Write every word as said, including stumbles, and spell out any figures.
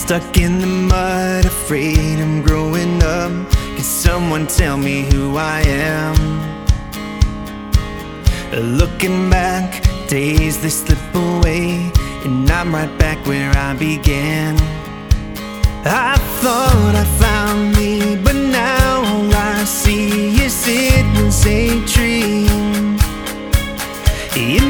Stuck in the mud, afraid I'm growing up. Can someone tell me who I am? Looking back, days they slip away, and I'm right back where I began. I thought I found me, but now all I see is it was a dream. In